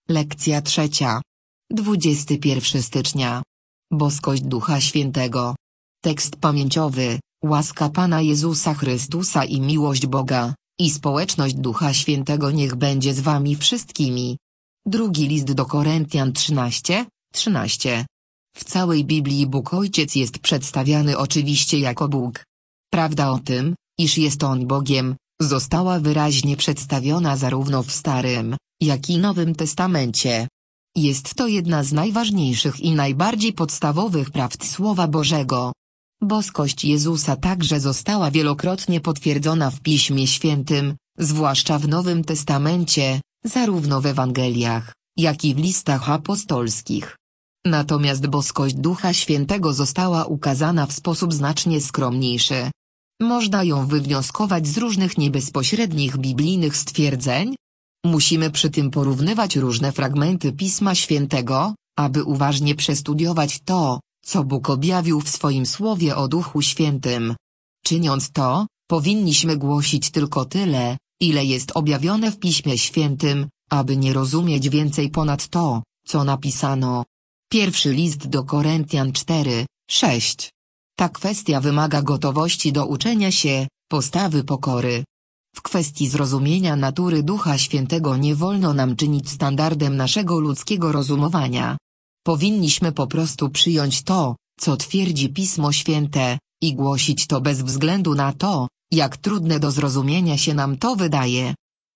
Lekcja 3. 21 stycznia. Boskość Ducha Świętego. Tekst pamięciowy. Łaska Pana Jezusa Chrystusa i miłość Boga, i społeczność Ducha Świętego niech będzie z wami wszystkimi. Drugi list do Koryntian 13:13. W całej Biblii Bóg Ojciec jest przedstawiany oczywiście jako Bóg. Prawda o tym, iż jest On Bogiem, została wyraźnie przedstawiona zarówno w Starym, jak i Nowym Testamencie. Jest to jedna z najważniejszych i najbardziej podstawowych prawd Słowa Bożego. Boskość Jezusa także została wielokrotnie potwierdzona w Piśmie Świętym, zwłaszcza w Nowym Testamencie, zarówno w Ewangeliach, jak i w listach apostolskich. Natomiast boskość Ducha Świętego została ukazana w sposób znacznie skromniejszy. Można ją wywnioskować z różnych niebezpośrednich biblijnych stwierdzeń. Musimy przy tym porównywać różne fragmenty Pisma Świętego, aby uważnie przestudiować to, co Bóg objawił w swoim Słowie o Duchu Świętym. Czyniąc to, powinniśmy głosić tylko tyle, ile jest objawione w Piśmie Świętym, aby nie rozumieć więcej ponad to, co napisano. Pierwszy list do Koryntian 4:6. Ta kwestia wymaga gotowości do uczenia się, postawy pokory. W kwestii zrozumienia natury Ducha Świętego nie wolno nam czynić standardem naszego ludzkiego rozumowania. Powinniśmy po prostu przyjąć to, co twierdzi Pismo Święte, i głosić to bez względu na to, jak trudne do zrozumienia się nam to wydaje.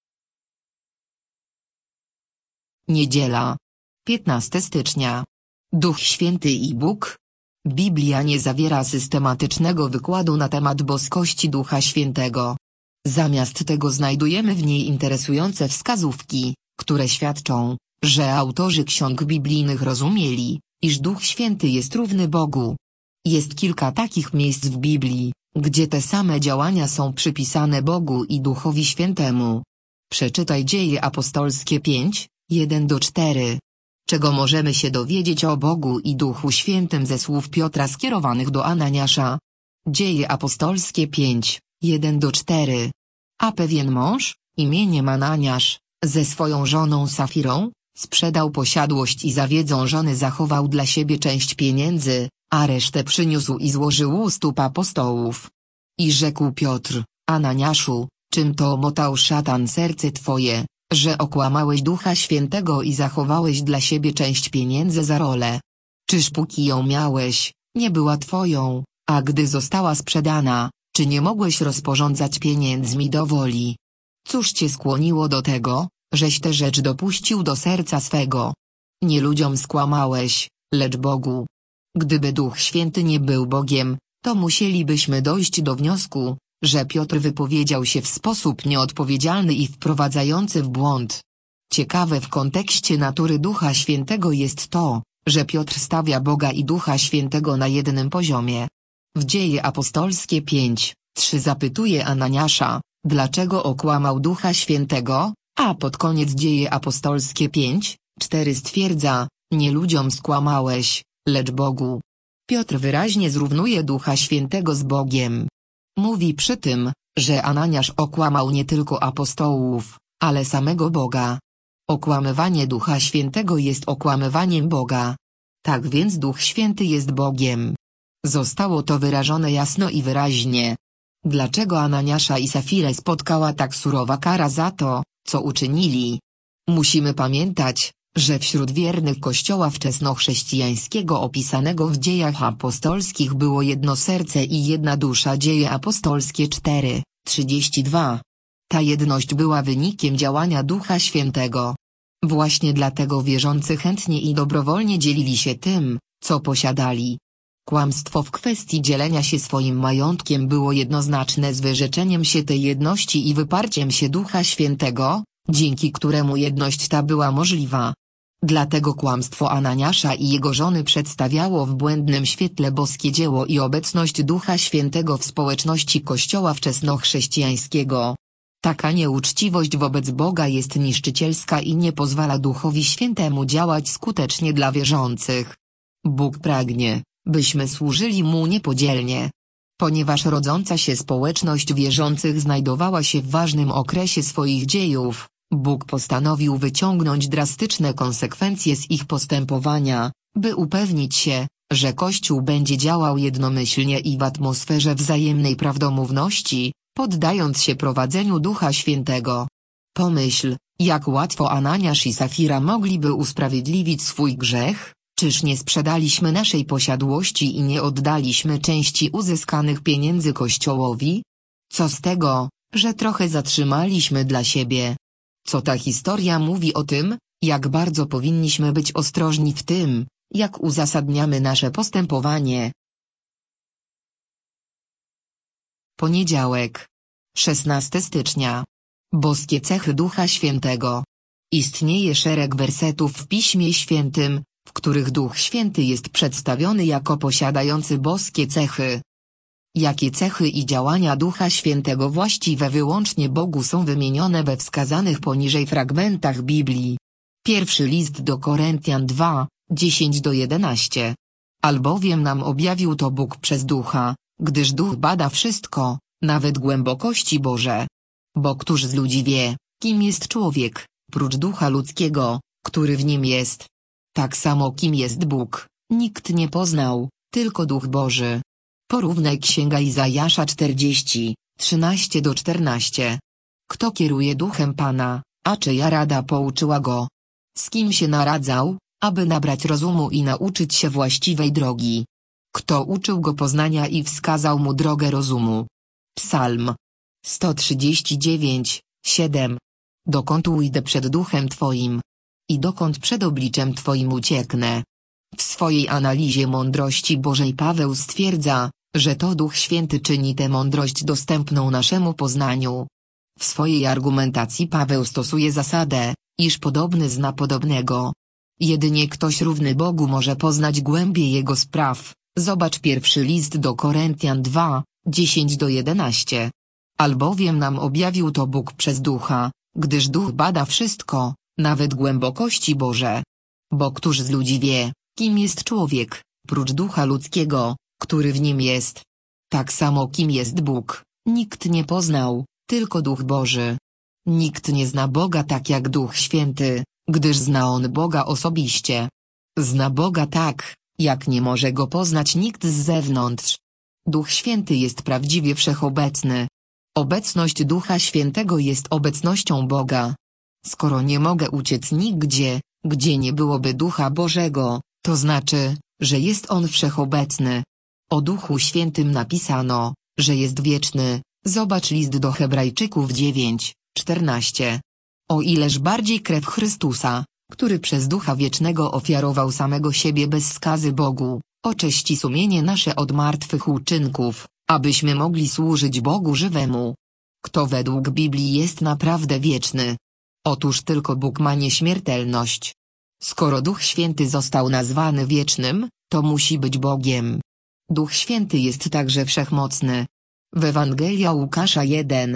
Niedziela. 15 stycznia. Duch Święty i Bóg? Biblia nie zawiera systematycznego wykładu na temat boskości Ducha Świętego. Zamiast tego znajdujemy w niej interesujące wskazówki, które świadczą, że autorzy ksiąg biblijnych rozumieli, iż Duch Święty jest równy Bogu. Jest kilka takich miejsc w Biblii, gdzie te same działania są przypisane Bogu i Duchowi Świętemu. Przeczytaj Dzieje Apostolskie 5:1-4. Czego możemy się dowiedzieć o Bogu i Duchu Świętym ze słów Piotra skierowanych do Ananiasza? Dzieje Apostolskie 5:1-4. A pewien mąż, imieniem Ananiasz, ze swoją żoną Safirą, sprzedał posiadłość i za wiedzą żony zachował dla siebie część pieniędzy, a resztę przyniósł i złożył u stóp apostołów. I rzekł Piotr: Ananiaszu, czym to omotał szatan serce twoje, że okłamałeś Ducha Świętego i zachowałeś dla siebie część pieniędzy za rolę? Czyż póki ją miałeś, nie była twoją, a gdy została sprzedana, czy nie mogłeś rozporządzać pieniędzmi do woli? Cóż cię skłoniło do tego, żeś tę rzecz dopuścił do serca swego? Nie ludziom skłamałeś, lecz Bogu. Gdyby Duch Święty nie był Bogiem, to musielibyśmy dojść do wniosku, że Piotr wypowiedział się w sposób nieodpowiedzialny i wprowadzający w błąd. Ciekawe w kontekście natury Ducha Świętego jest to, że Piotr stawia Boga i Ducha Świętego na jednym poziomie. W Dzieje Apostolskie 5:3 zapytuje Ananiasza, dlaczego okłamał Ducha Świętego, a pod koniec Dzieje Apostolskie 5:4 stwierdza, nie ludziom skłamałeś, lecz Bogu. Piotr wyraźnie zrównuje Ducha Świętego z Bogiem. Mówi przy tym, że Ananiasz okłamał nie tylko apostołów, ale samego Boga. Okłamywanie Ducha Świętego jest okłamywaniem Boga. Tak więc Duch Święty jest Bogiem. Zostało to wyrażone jasno i wyraźnie. Dlaczego Ananiasza i Safirę spotkała tak surowa kara za to, co uczynili? Musimy pamiętać, że wśród wiernych Kościoła wczesnochrześcijańskiego opisanego w Dziejach Apostolskich było jedno serce i jedna dusza. Dzieje Apostolskie 4:32. Ta jedność była wynikiem działania Ducha Świętego. Właśnie dlatego wierzący chętnie i dobrowolnie dzielili się tym, co posiadali. Kłamstwo w kwestii dzielenia się swoim majątkiem było jednoznaczne z wyrzeczeniem się tej jedności i wyparciem się Ducha Świętego, dzięki któremu jedność ta była możliwa. Dlatego kłamstwo Ananiasza i jego żony przedstawiało w błędnym świetle boskie dzieło i obecność Ducha Świętego w społeczności Kościoła wczesnochrześcijańskiego. Taka nieuczciwość wobec Boga jest niszczycielska i nie pozwala Duchowi Świętemu działać skutecznie dla wierzących. Bóg pragnie, byśmy służyli Mu niepodzielnie. Ponieważ rodząca się społeczność wierzących znajdowała się w ważnym okresie swoich dziejów, Bóg postanowił wyciągnąć drastyczne konsekwencje z ich postępowania, by upewnić się, że Kościół będzie działał jednomyślnie i w atmosferze wzajemnej prawdomówności, poddając się prowadzeniu Ducha Świętego. Pomyśl, jak łatwo Ananiasz i Safira mogliby usprawiedliwić swój grzech? Czyż nie sprzedaliśmy naszej posiadłości i nie oddaliśmy części uzyskanych pieniędzy Kościołowi? Co z tego, że trochę zatrzymaliśmy dla siebie? Co ta historia mówi o tym, jak bardzo powinniśmy być ostrożni w tym, jak uzasadniamy nasze postępowanie? Poniedziałek. 16 stycznia. Boskie cechy Ducha Świętego. Istnieje szereg wersetów w Piśmie Świętym, w których Duch Święty jest przedstawiony jako posiadający boskie cechy. Jakie cechy i działania Ducha Świętego właściwe wyłącznie Bogu są wymienione we wskazanych poniżej fragmentach Biblii? Pierwszy list do Koryntian 2, 10-11. Albowiem nam objawił to Bóg przez Ducha, gdyż Duch bada wszystko, nawet głębokości Boże. Bo któż z ludzi wie, kim jest człowiek, prócz ducha ludzkiego, który w nim jest? Tak samo kim jest Bóg, nikt nie poznał, tylko Duch Boży. Porównaj Księga Izajasza 40, 13-14. Kto kieruje duchem Pana, a czyja rada pouczyła go? Z kim się naradzał, aby nabrać rozumu i nauczyć się właściwej drogi? Kto uczył go poznania i wskazał mu drogę rozumu? Psalm 139, 7. Dokąd ujdę przed duchem Twoim? I dokąd przed obliczem Twoim ucieknę? W swojej analizie mądrości Bożej Paweł stwierdza, że to Duch Święty czyni tę mądrość dostępną naszemu poznaniu. W swojej argumentacji Paweł stosuje zasadę, iż podobny zna podobnego. Jedynie ktoś równy Bogu może poznać głębię Jego spraw. Zobacz pierwszy list do Koryntian 2, 10-11. Albowiem nam objawił to Bóg przez Ducha, gdyż Duch bada wszystko, nawet głębokości Boże. Bo któż z ludzi wie, kim jest człowiek, prócz ducha ludzkiego, który w nim jest? Tak samo kim jest Bóg, nikt nie poznał, tylko Duch Boży. Nikt nie zna Boga tak jak Duch Święty, gdyż zna On Boga osobiście. Zna Boga tak, jak nie może Go poznać nikt z zewnątrz. Duch Święty jest prawdziwie wszechobecny. Obecność Ducha Świętego jest obecnością Boga. Skoro nie mogę uciec nigdzie, gdzie nie byłoby Ducha Bożego, to znaczy, że jest On wszechobecny. O Duchu Świętym napisano, że jest wieczny. Zobacz list do Hebrajczyków 9, 14. O ileż bardziej krew Chrystusa, który przez Ducha Wiecznego ofiarował samego siebie bez skazy Bogu, oczyści sumienie nasze od martwych uczynków, abyśmy mogli służyć Bogu żywemu. Kto według Biblii jest naprawdę wieczny? Otóż tylko Bóg ma nieśmiertelność. Skoro Duch Święty został nazwany wiecznym, to musi być Bogiem. Duch Święty jest także wszechmocny. W Ewangelia Łukasza 1,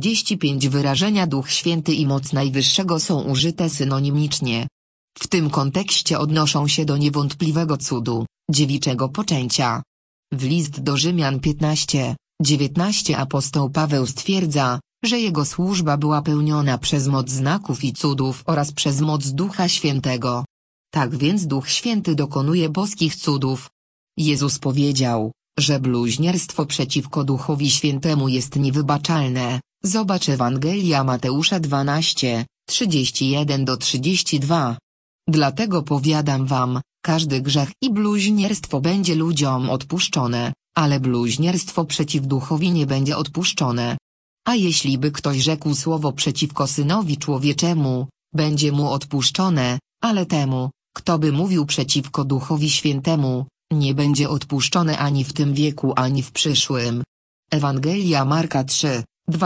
35 wyrażenia Duch Święty i moc Najwyższego są użyte synonimicznie. W tym kontekście odnoszą się do niewątpliwego cudu, dziewiczego poczęcia. W list do Rzymian 15, 19 apostoł Paweł stwierdza, że jego służba była pełniona przez moc znaków i cudów oraz przez moc Ducha Świętego. Tak więc Duch Święty dokonuje boskich cudów. Jezus powiedział, że bluźnierstwo przeciwko Duchowi Świętemu jest niewybaczalne. Zobacz Ewangelia Mateusza 12, 31-32. Dlatego powiadam wam, każdy grzech i bluźnierstwo będzie ludziom odpuszczone, ale bluźnierstwo przeciw Duchowi nie będzie odpuszczone. A jeśli by ktoś rzekł słowo przeciwko Synowi Człowieczemu, będzie mu odpuszczone, ale temu, kto by mówił przeciwko Duchowi Świętemu, nie będzie odpuszczone ani w tym wieku ani w przyszłym. Ewangelia Marka 3,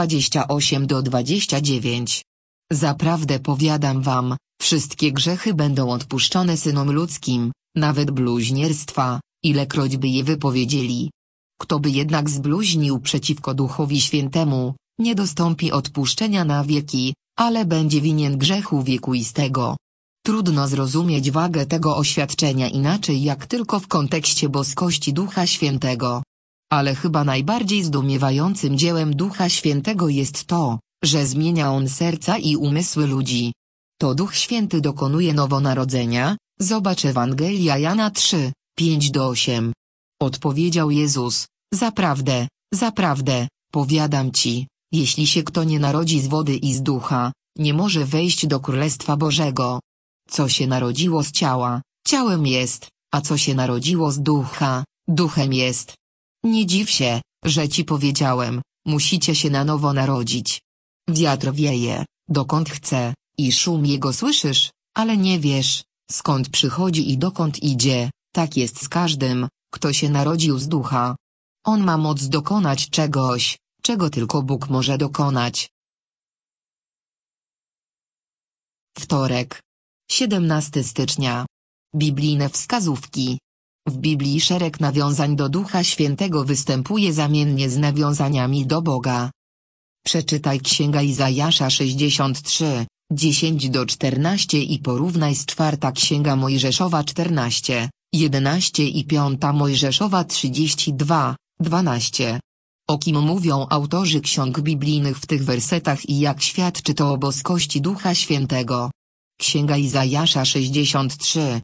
28-29. Zaprawdę powiadam wam, wszystkie grzechy będą odpuszczone synom ludzkim, nawet bluźnierstwa, ilekroć by je wypowiedzieli. Kto by jednak zbluźnił przeciwko Duchowi Świętemu, nie dostąpi odpuszczenia na wieki, ale będzie winien grzechu wiekuistego. Trudno zrozumieć wagę tego oświadczenia inaczej jak tylko w kontekście boskości Ducha Świętego. Ale chyba najbardziej zdumiewającym dziełem Ducha Świętego jest to, że zmienia On serca i umysły ludzi. To Duch Święty dokonuje nowonarodzenia, zobacz Ewangelia Jana 3, 5-8. Odpowiedział Jezus, zaprawdę, zaprawdę, powiadam ci, jeśli się kto nie narodzi z wody i z ducha, nie może wejść do Królestwa Bożego. Co się narodziło z ciała, ciałem jest, a co się narodziło z ducha, duchem jest. Nie dziw się, że ci powiedziałem, musicie się na nowo narodzić. Wiatr wieje, dokąd chce, i szum jego słyszysz, ale nie wiesz, skąd przychodzi i dokąd idzie, tak jest z każdym, kto się narodził z ducha. On ma moc dokonać czegoś, czego tylko Bóg może dokonać. Wtorek. 17 stycznia. Biblijne wskazówki. W Biblii szereg nawiązań do Ducha Świętego występuje zamiennie z nawiązaniami do Boga. Przeczytaj Księga Izajasza 63, 10-14 i porównaj z 4 Księga Mojżeszowa 14, 11 i 5 Mojżeszowa 32, 12. O kim mówią autorzy ksiąg biblijnych w tych wersetach i jak świadczy to o boskości Ducha Świętego. Księga Izajasza 63,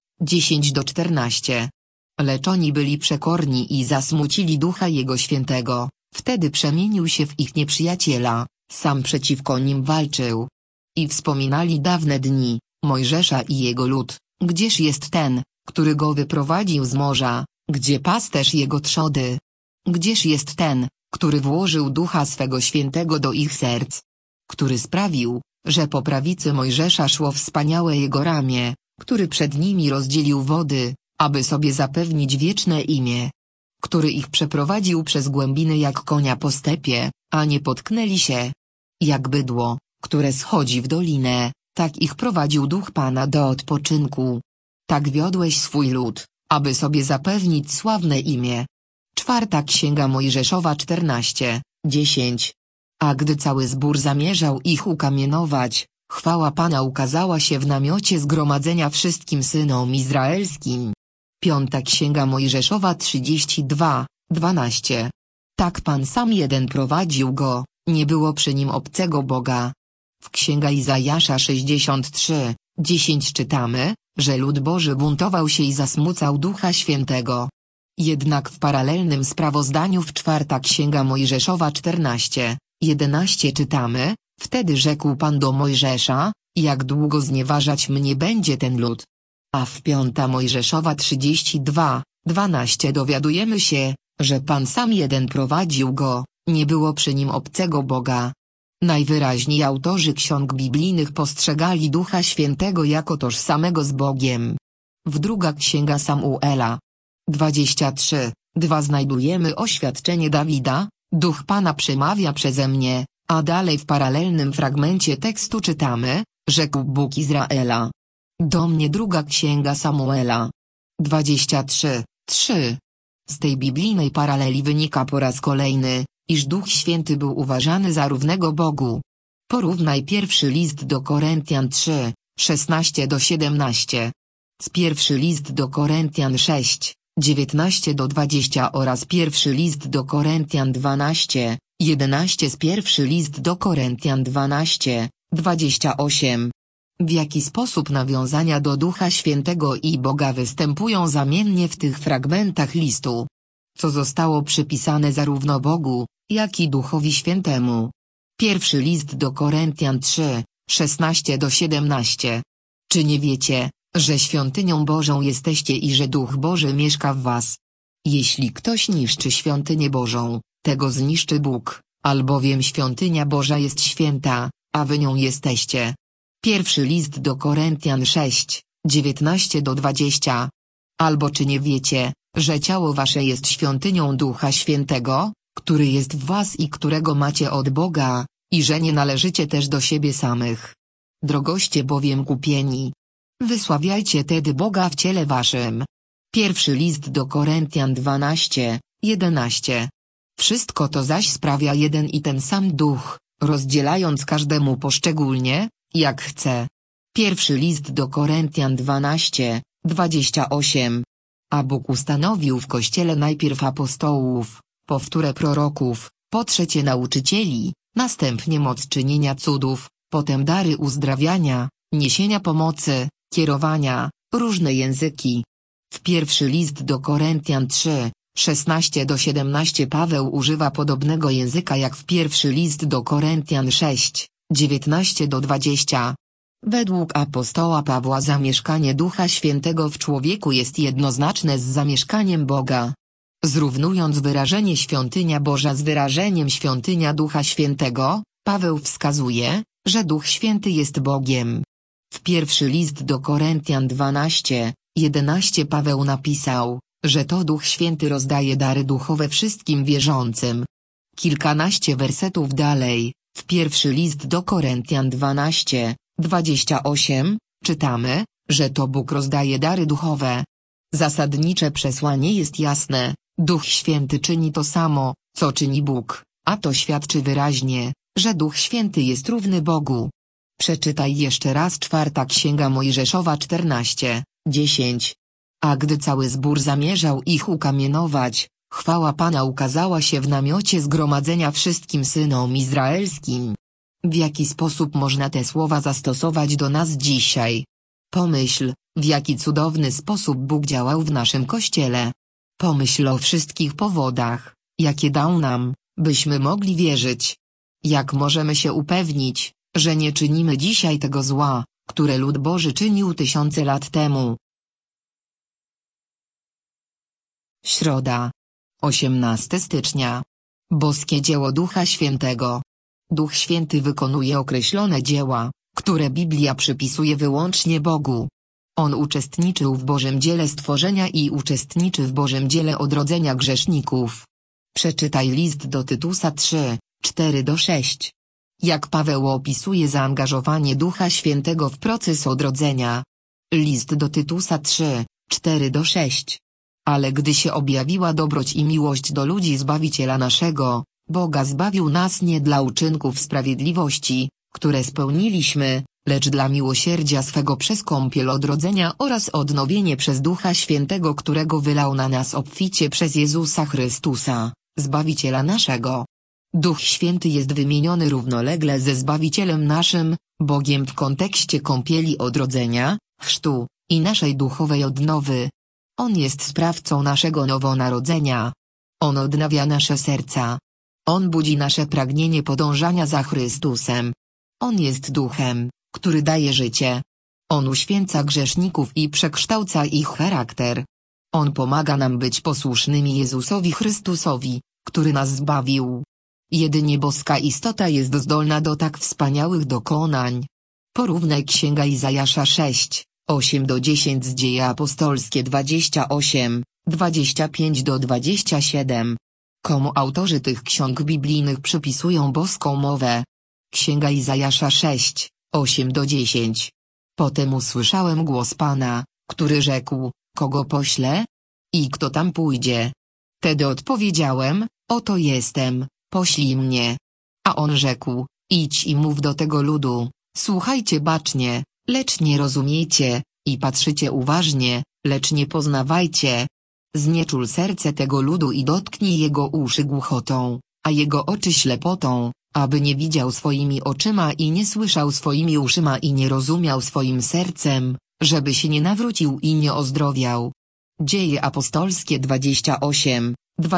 10-14. Lecz oni byli przekorni i zasmucili Ducha Jego Świętego, wtedy przemienił się w ich nieprzyjaciela, sam przeciwko nim walczył. I wspominali dawne dni, Mojżesza i jego lud, gdzież jest ten, który go wyprowadził z morza, gdzie pasterz jego trzody? Gdzież jest ten, który włożył Ducha swego Świętego do ich serc? Który sprawił, że po prawicy Mojżesza szło wspaniałe jego ramię, który przed nimi rozdzielił wody, aby sobie zapewnić wieczne imię. Który ich przeprowadził przez głębiny jak konia po stepie, a nie potknęli się. Jak bydło, które schodzi w dolinę, tak ich prowadził Duch Pana do odpoczynku. Tak wiodłeś swój lud, aby sobie zapewnić sławne imię. 4 Księga Mojżeszowa 14, 10. A gdy cały zbór zamierzał ich ukamienować, chwała Pana ukazała się w namiocie zgromadzenia wszystkim synom izraelskim. 5 Księga Mojżeszowa 32, 12. Tak Pan sam jeden prowadził go, nie było przy nim obcego Boga. W Księga Izajasza 63, 10 czytamy, że lud Boży buntował się i zasmucał Ducha Świętego. Jednak w paralelnym sprawozdaniu w 4 Księga Mojżeszowa 14, 11 czytamy, wtedy rzekł Pan do Mojżesza, jak długo znieważać mnie będzie ten lud. A w 5 Mojżeszowa 32, 12 dowiadujemy się, że Pan sam jeden prowadził go, nie było przy nim obcego Boga. Najwyraźniej autorzy ksiąg biblijnych postrzegali Ducha Świętego jako tożsamego z Bogiem. W 2 Księga Samuela 23, 2 znajdujemy oświadczenie Dawida, Duch Pana przemawia przeze mnie, a dalej w paralelnym fragmencie tekstu czytamy, rzekł Bóg Izraela do mnie. 2 Księga Samuela 23, 3. Z tej biblijnej paraleli wynika po raz kolejny, iż Duch Święty był uważany za równego Bogu. Porównaj pierwszy list do Koryntian 3, 16-17. Z pierwszy list do Koryntian 6, 19-20 oraz pierwszy list do Koryntian 12, 11 z pierwszy list do Koryntian 12, 28. W jaki sposób nawiązania do Ducha Świętego i Boga występują zamiennie w tych fragmentach listu? Co zostało przypisane zarówno Bogu, jak i Duchowi Świętemu? Pierwszy list do Koryntian 3, 16-17. Czy nie wiecie, że świątynią Bożą jesteście i że Duch Boży mieszka w was? Jeśli ktoś niszczy świątynię Bożą, tego zniszczy Bóg, albowiem świątynia Boża jest święta, a wy nią jesteście. Pierwszy list do Koryntian 6, 19-20. Albo czy nie wiecie, że ciało wasze jest świątynią Ducha Świętego, który jest w was i którego macie od Boga, i że nie należycie też do siebie samych. Drogoście bowiem kupieni. Wysławiajcie tedy Boga w ciele waszym. Pierwszy list do Koryntian 12, 11. Wszystko to zaś sprawia jeden i ten sam Duch, rozdzielając każdemu poszczególnie, jak chce. Pierwszy list do Koryntian 12, 28. A Bóg ustanowił w Kościele najpierw apostołów, po wtóre proroków, po trzecie nauczycieli, następnie moc czynienia cudów, potem dary uzdrawiania, niesienia pomocy, kierowania, różne języki. W pierwszy list do Koryntian 3, 16-17 Paweł używa podobnego języka jak w pierwszy list do Koryntian 6, 19-20. Według apostoła Pawła zamieszkanie Ducha Świętego w człowieku jest jednoznaczne z zamieszkaniem Boga. Zrównując wyrażenie świątynia Boża z wyrażeniem świątynia Ducha Świętego, Paweł wskazuje, że Duch Święty jest Bogiem. W pierwszy list do Koryntian 12, 11 Paweł napisał, że to Duch Święty rozdaje dary duchowe wszystkim wierzącym. Kilkanaście wersetów dalej, w pierwszy list do Koryntian 12, 28, czytamy, że to Bóg rozdaje dary duchowe. Zasadnicze przesłanie jest jasne, Duch Święty czyni to samo, co czyni Bóg, a to świadczy wyraźnie, że Duch Święty jest równy Bogu. Przeczytaj jeszcze raz 4 Księga Mojżeszowa 14, 10. A gdy cały zbór zamierzał ich ukamienować, chwała Pana ukazała się w namiocie zgromadzenia wszystkim synom izraelskim. W jaki sposób można te słowa zastosować do nas dzisiaj? Pomyśl, w jaki cudowny sposób Bóg działał w naszym Kościele. Pomyśl o wszystkich powodach, jakie dał nam, byśmy mogli wierzyć. Jak możemy się upewnić, że nie czynimy dzisiaj tego zła, które lud Boży czynił tysiące lat temu? Środa. 18 stycznia. Boskie dzieło Ducha Świętego. Duch Święty wykonuje określone dzieła, które Biblia przypisuje wyłącznie Bogu. On uczestniczył w Bożym dziele stworzenia i uczestniczy w Bożym dziele odrodzenia grzeszników. Przeczytaj list do Tytusa 3, 4-6. Jak Paweł opisuje zaangażowanie Ducha Świętego w proces odrodzenia. List do Tytusa 3, 4-6. Ale gdy się objawiła dobroć i miłość do ludzi Zbawiciela naszego, Boga zbawił nas nie dla uczynków sprawiedliwości, które spełniliśmy, lecz dla miłosierdzia swego przez kąpiel odrodzenia oraz odnowienie przez Ducha Świętego, którego wylał na nas obficie przez Jezusa Chrystusa, Zbawiciela naszego. Duch Święty jest wymieniony równolegle ze Zbawicielem naszym, Bogiem w kontekście kąpieli odrodzenia, chrztu i naszej duchowej odnowy. On jest sprawcą naszego nowonarodzenia. On odnawia nasze serca. On budzi nasze pragnienie podążania za Chrystusem. On jest duchem, który daje życie. On uświęca grzeszników i przekształca ich charakter. On pomaga nam być posłusznymi Jezusowi Chrystusowi, który nas zbawił. Jedynie boska istota jest zdolna do tak wspaniałych dokonań. Porównaj Księga Izajasza 6, 8-10 z Dzieje Apostolskie 28, 25-27. Komu autorzy tych ksiąg biblijnych przypisują boską mowę? Księga Izajasza 6, 8-10. Potem usłyszałem głos Pana, który rzekł, kogo poślę? I kto tam pójdzie? Wtedy odpowiedziałem, oto jestem, poślij mnie. A on rzekł, idź i mów do tego ludu, słuchajcie bacznie, lecz nie rozumiejcie, i patrzycie uważnie, lecz nie poznawajcie. Znieczul serce tego ludu i dotknij jego uszy głuchotą, a jego oczy ślepotą, aby nie widział swoimi oczyma i nie słyszał swoimi uszyma i nie rozumiał swoim sercem, żeby się nie nawrócił i nie ozdrowiał. Dzieje Apostolskie 28,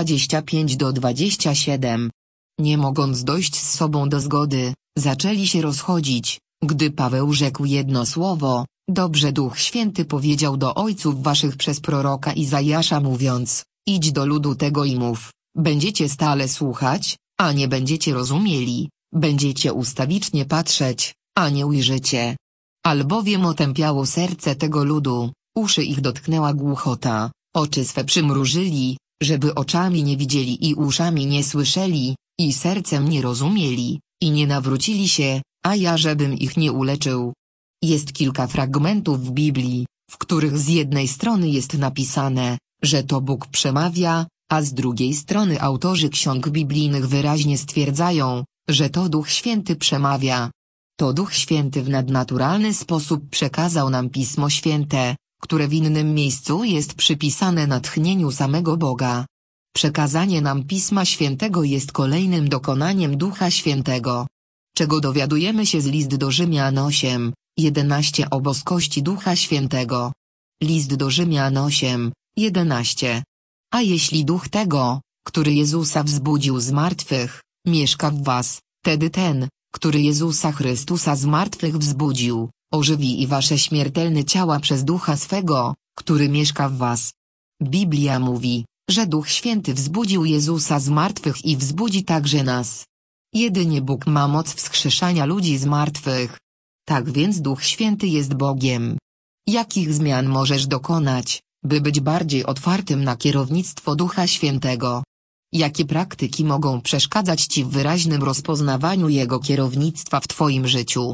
25-27. Nie mogąc dojść z sobą do zgody, zaczęli się rozchodzić, gdy Paweł rzekł jedno słowo, dobrze Duch Święty powiedział do ojców waszych przez proroka Izajasza mówiąc, idź do ludu tego i mów, będziecie stale słuchać, a nie będziecie rozumieli, będziecie ustawicznie patrzeć, a nie ujrzycie. Albowiem otępiało serce tego ludu, uszy ich dotknęła głuchota, oczy swe przymrużyli, żeby oczami nie widzieli i uszami nie słyszeli, i sercem nie rozumieli, i nie nawrócili się, a ja żebym ich nie uleczył. Jest kilka fragmentów w Biblii, w których z jednej strony jest napisane, że to Bóg przemawia, a z drugiej strony autorzy ksiąg biblijnych wyraźnie stwierdzają, że to Duch Święty przemawia. To Duch Święty w nadnaturalny sposób przekazał nam Pismo Święte, które w innym miejscu jest przypisane natchnieniu samego Boga. Przekazanie nam Pisma Świętego jest kolejnym dokonaniem Ducha Świętego. Czego dowiadujemy się z List do Rzymian 8:11 o boskości Ducha Świętego. List do Rzymian 8:11. A jeśli Duch tego, który Jezusa wzbudził z martwych, mieszka w was, wtedy ten, który Jezusa Chrystusa z martwych wzbudził, ożywi i wasze śmiertelne ciała przez Ducha swego, który mieszka w was. Biblia mówi, że Duch Święty wzbudził Jezusa z martwych i wzbudzi także nas. Jedynie Bóg ma moc wskrzeszania ludzi z martwych. Tak więc Duch Święty jest Bogiem. Jakich zmian możesz dokonać, by być bardziej otwartym na kierownictwo Ducha Świętego? Jakie praktyki mogą przeszkadzać Ci w wyraźnym rozpoznawaniu Jego kierownictwa w Twoim życiu?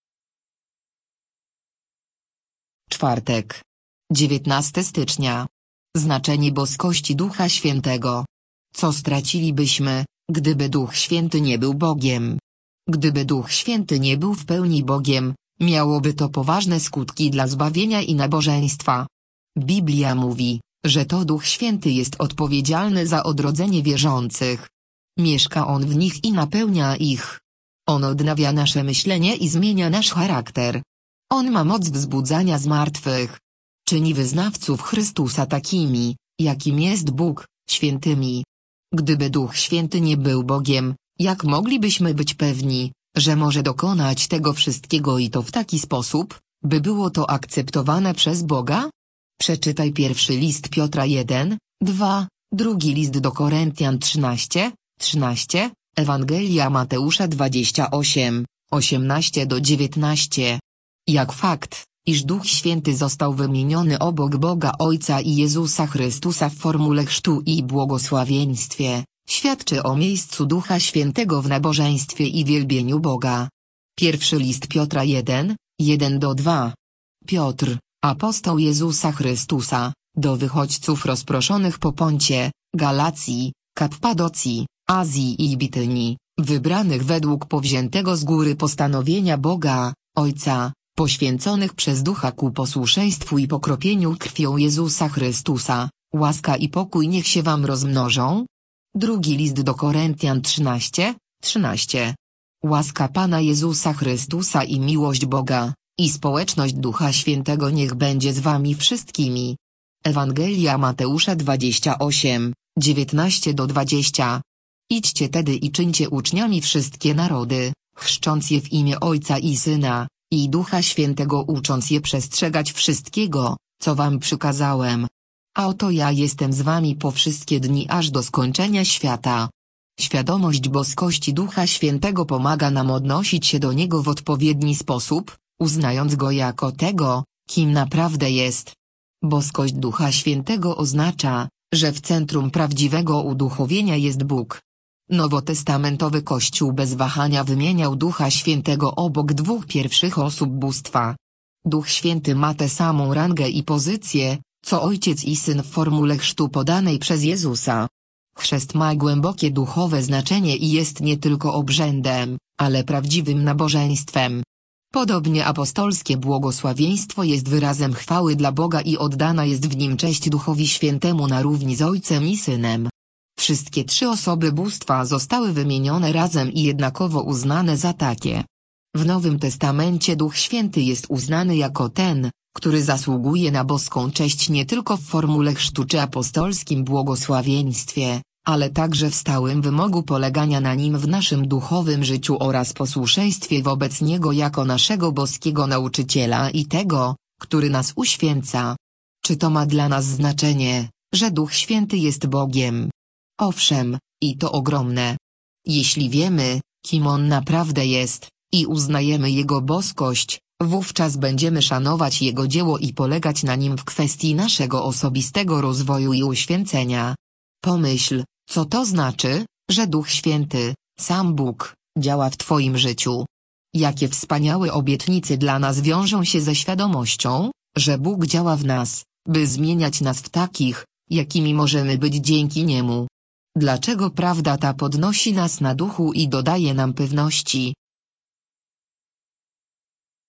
Czwartek. 19 stycznia. Znaczenie boskości Ducha Świętego. Co stracilibyśmy, gdyby Duch Święty nie był Bogiem? Gdyby Duch Święty nie był w pełni Bogiem, miałoby to poważne skutki dla zbawienia i nabożeństwa. Biblia mówi, że to Duch Święty jest odpowiedzialny za odrodzenie wierzących. Mieszka On w nich i napełnia ich. On odnawia nasze myślenie i zmienia nasz charakter. On ma moc wzbudzania zmartwych. Czyni wyznawców Chrystusa takimi, jakim jest Bóg, świętymi. Gdyby Duch Święty nie był Bogiem, jak moglibyśmy być pewni, że może dokonać tego wszystkiego i to w taki sposób, by było to akceptowane przez Boga? Przeczytaj pierwszy list Piotra 1:2, drugi list do Koryntian 13:13, Ewangelia Mateusza 28:18-19. Jak fakt, iż Duch Święty został wymieniony obok Boga Ojca i Jezusa Chrystusa w formule chrztu i błogosławieństwie, świadczy o miejscu Ducha Świętego w nabożeństwie i wielbieniu Boga. Pierwszy list Piotra 1:1-2. Piotr, apostoł Jezusa Chrystusa, do wychodźców rozproszonych po Poncie, Galacji, Kappadocji, Azji i Bitynii, wybranych według powziętego z góry postanowienia Boga, Ojca, poświęconych przez Ducha ku posłuszeństwu i pokropieniu krwią Jezusa Chrystusa, łaska i pokój niech się wam rozmnożą. Drugi list do Koryntian 13:13. Łaska Pana Jezusa Chrystusa i miłość Boga, i społeczność Ducha Świętego niech będzie z wami wszystkimi. Ewangelia Mateusza 28:19-20. Idźcie tedy i czyńcie uczniami wszystkie narody, chrzcząc je w imię Ojca i Syna, i Ducha Świętego ucząc je przestrzegać wszystkiego, co wam przykazałem. A oto ja jestem z wami po wszystkie dni aż do skończenia świata. Świadomość boskości Ducha Świętego pomaga nam odnosić się do Niego w odpowiedni sposób, uznając Go jako tego, kim naprawdę jest. Boskość Ducha Świętego oznacza, że w centrum prawdziwego uduchowienia jest Bóg. Nowotestamentowy Kościół bez wahania wymieniał Ducha Świętego obok dwóch pierwszych osób bóstwa. Duch Święty ma tę samą rangę i pozycję, co Ojciec i Syn w formule chrztu podanej przez Jezusa. Chrzest ma głębokie duchowe znaczenie i jest nie tylko obrzędem, ale prawdziwym nabożeństwem. Podobnie apostolskie błogosławieństwo jest wyrazem chwały dla Boga i oddana jest w nim cześć Duchowi Świętemu na równi z Ojcem i Synem. Wszystkie trzy osoby bóstwa zostały wymienione razem i jednakowo uznane za takie. W Nowym Testamencie Duch Święty jest uznany jako ten, który zasługuje na boską cześć nie tylko w formule chrztu czy apostolskim błogosławieństwie, ale także w stałym wymogu polegania na nim w naszym duchowym życiu oraz posłuszeństwie wobec Niego jako naszego boskiego nauczyciela i tego, który nas uświęca. Czy to ma dla nas znaczenie, że Duch Święty jest Bogiem? Owszem, i to ogromne. Jeśli wiemy, kim On naprawdę jest, i uznajemy Jego boskość, wówczas będziemy szanować Jego dzieło i polegać na nim w kwestii naszego osobistego rozwoju i uświęcenia. Pomyśl, co to znaczy, że Duch Święty, sam Bóg, działa w Twoim życiu. Jakie wspaniałe obietnice dla nas wiążą się ze świadomością, że Bóg działa w nas, by zmieniać nas w takich, jakimi możemy być dzięki Niemu. Dlaczego prawda ta podnosi nas na duchu i dodaje nam pewności?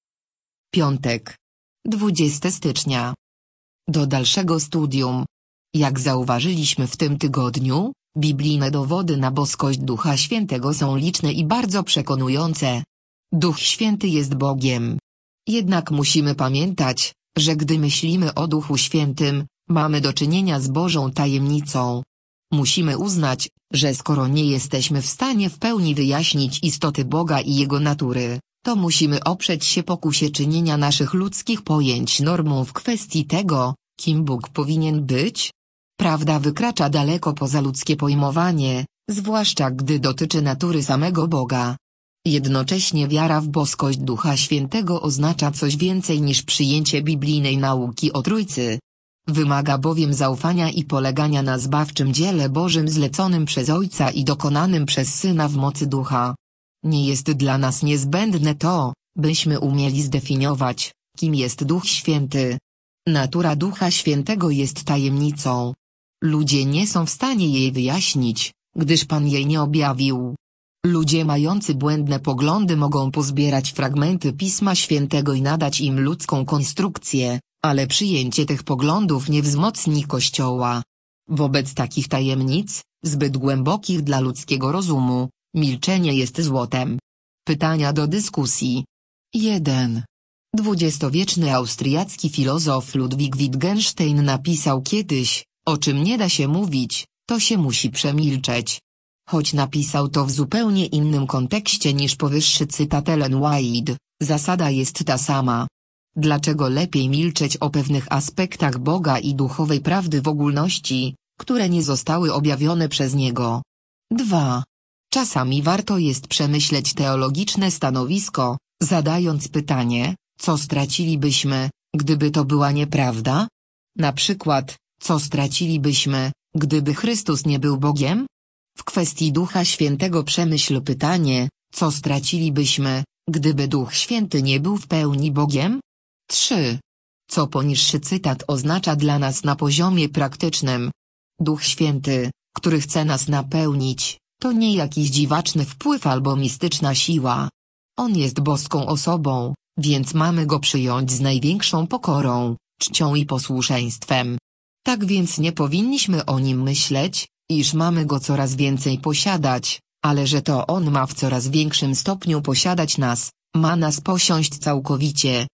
Piątek. 20 stycznia. Do dalszego studium. Jak zauważyliśmy w tym tygodniu, biblijne dowody na boskość Ducha Świętego są liczne i bardzo przekonujące. Duch Święty jest Bogiem. Jednak musimy pamiętać, że gdy myślimy o Duchu Świętym, mamy do czynienia z Bożą tajemnicą. Musimy uznać, że skoro nie jesteśmy w stanie w pełni wyjaśnić istoty Boga i Jego natury, to musimy oprzeć się pokusie czynienia naszych ludzkich pojęć normą w kwestii tego, kim Bóg powinien być. Prawda wykracza daleko poza ludzkie pojmowanie, zwłaszcza gdy dotyczy natury samego Boga. Jednocześnie wiara w boskość Ducha Świętego oznacza coś więcej niż przyjęcie biblijnej nauki o Trójcy. Wymaga bowiem zaufania i polegania na zbawczym dziele Bożym zleconym przez Ojca i dokonanym przez Syna w mocy Ducha. Nie jest dla nas niezbędne to, byśmy umieli zdefiniować, kim jest Duch Święty. Natura Ducha Świętego jest tajemnicą. Ludzie nie są w stanie jej wyjaśnić, gdyż Pan jej nie objawił. Ludzie mający błędne poglądy mogą pozbierać fragmenty Pisma Świętego i nadać im ludzką konstrukcję, ale przyjęcie tych poglądów nie wzmocni Kościoła. Wobec takich tajemnic, zbyt głębokich dla ludzkiego rozumu, milczenie jest złotem. Pytania do dyskusji. 1. Dwudziestowieczny austriacki filozof Ludwig Wittgenstein napisał kiedyś: o czym nie da się mówić, to się musi przemilczeć. Choć napisał to w zupełnie innym kontekście niż powyższy cytat Ellen White, zasada jest ta sama. Dlaczego lepiej milczeć o pewnych aspektach Boga i duchowej prawdy w ogólności, które nie zostały objawione przez Niego? 2. Czasami warto jest przemyśleć teologiczne stanowisko, zadając pytanie, co stracilibyśmy, gdyby to była nieprawda? Na przykład, co stracilibyśmy, gdyby Chrystus nie był Bogiem? W kwestii Ducha Świętego przemyśl pytanie, co stracilibyśmy, gdyby Duch Święty nie był w pełni Bogiem? 3. Co poniższy cytat oznacza dla nas na poziomie praktycznym? Duch Święty, który chce nas napełnić, to nie jakiś dziwaczny wpływ albo mistyczna siła. On jest boską osobą, więc mamy go przyjąć z największą pokorą, czcią i posłuszeństwem. Tak więc nie powinniśmy o nim myśleć, iż mamy go coraz więcej posiadać, ale że to on ma w coraz większym stopniu posiadać nas, ma nas posiąść całkowicie.